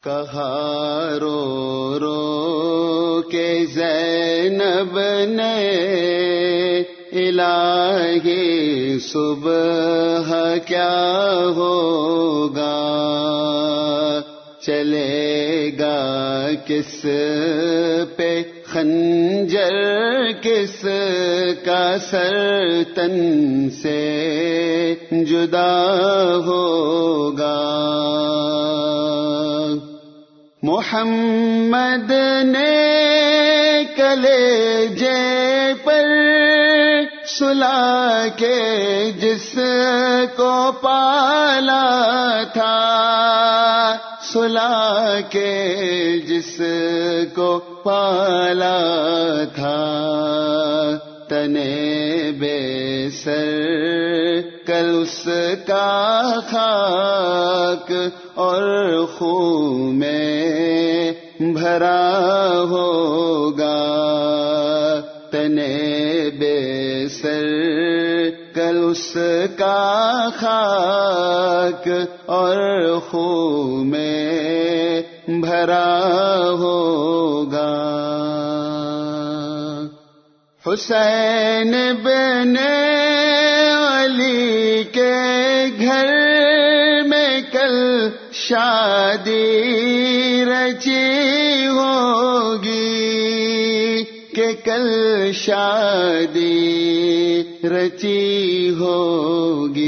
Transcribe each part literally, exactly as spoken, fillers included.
کہا رو رو کے زینب نے الہی صبح کیا ہوگا، چلے گا کس پہ خنجر، کس کا سر تن سے جدا ہوگا۔ محمد نے کلیجے پر سلا کے جس کو پالا تھا، سلا کے جس کو پالا تھا، تنے بے سر کل اس کا خاک اور خون میں بھرا ہوگا، تنے بے سر کل اس کا خاک اور خون میں بھرا ہوگا۔ حسین بن علی کے گھر میں کل شادی رچی ہوگی، کہ کل شادی رچی ہوگی،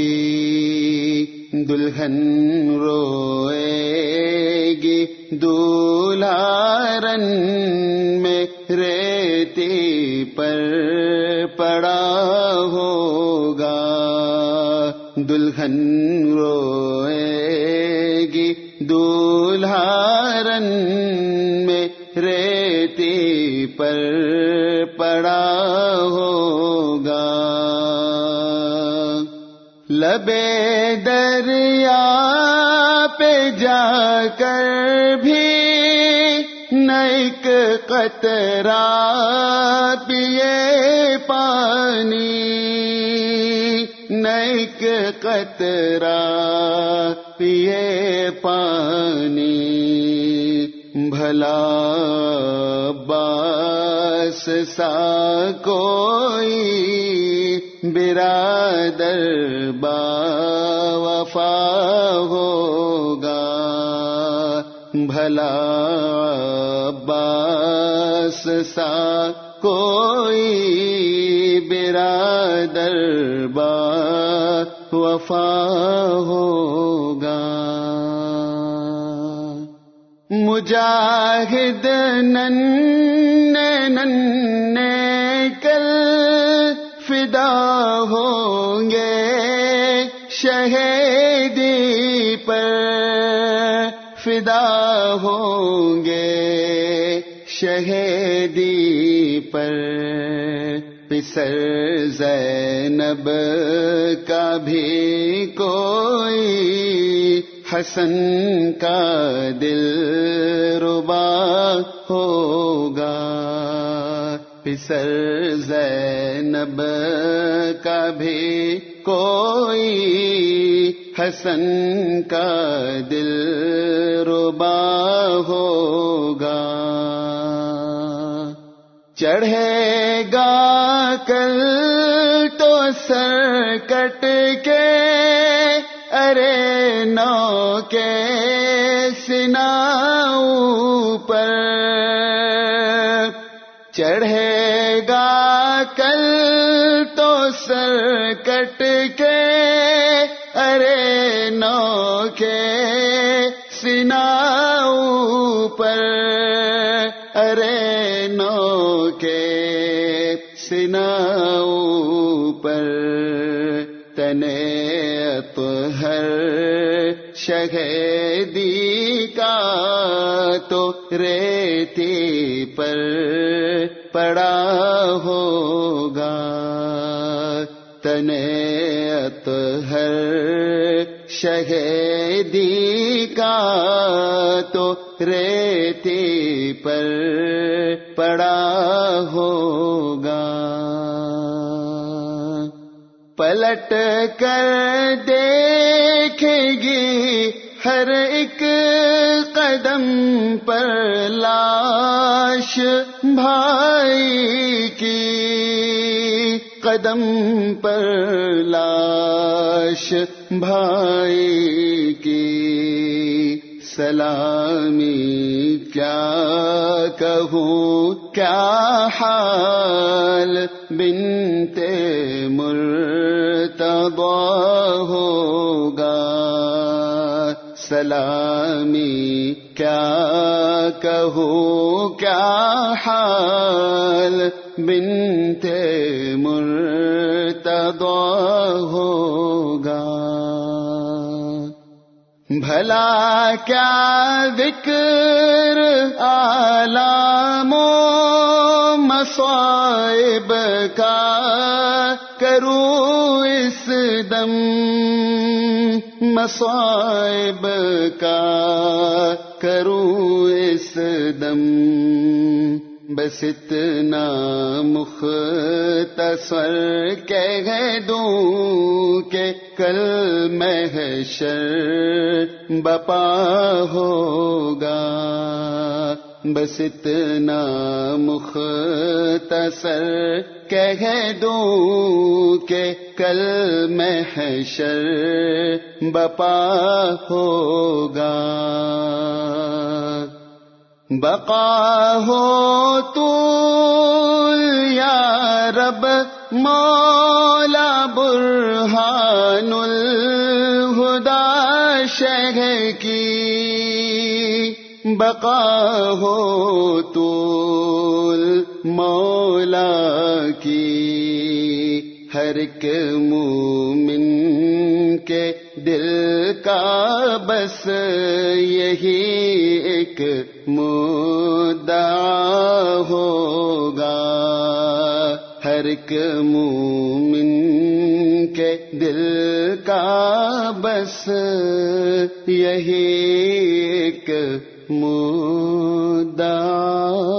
دلہن روئے گی دولہا رن میں ریتی پر پڑا ہوگا، دلہن روئے گی دولہا رن میں ریتی پر پڑا ہوگا، لبے دریا پہ جا کر بھی نہ ایک قطرہ پیے پانی، نہ ایک قطرہ پیے پانی، بھلا عباس سا کوئی برادر با وفا ہوگا، بھلا عباس سا کوئی برادر با وفا ہوگا۔ مجاہد ننھے ننھے کل فدا ہوں گے شہیدی پر، فدا ہوں گے شہیدی پر، پسر زینب کا بھی کوئی حسن کا دل ربا ہوگا، پسر زینب کا بھی کوئی حسن کا دل ربا ہوگا، چڑھے گا کل تو سر کٹ کے ارے نو کے سنا اوپر، چڑھے گا کل تو سر کٹ کے ارے نو کے سنا اوپر، ارے نو کے سنا اوپر، تنے اطہر شہیدی کا تو ریتی پر پڑا ہوگا، تنے اطہر شہیدی کا تو ریتی پر پڑا ہوگا، پلٹ کر دیکھے گی ہر ایک قدم پر لاش بھائی کی، قدم پر لاش بھائی کی، سلامی کیا کہوں کیا حال بنت مرتضی ہوگا، سلامی کیا کہوں کیا حال بنت مرتضی ہوگا، بھلا کیا ذکر آلام و مصائب کا کروں اس دم، مصائب کا کروں اس دم، بس اتنا مختصر کہہ دوں کہ کل محشر بپا ہوگا، بس اتنا مختصر کہہ دوں کہ کل محشر بپا ہوگا، بقا ہو تو یا رب مولا برہان الہدی شہ کی، بقا ہو تو مولا کی، ہر ایک مومن کے دل کا بس یہی ایک مدعا ہوگا، ہر ایک مومن کے دل کا بس یہی ایک مدعا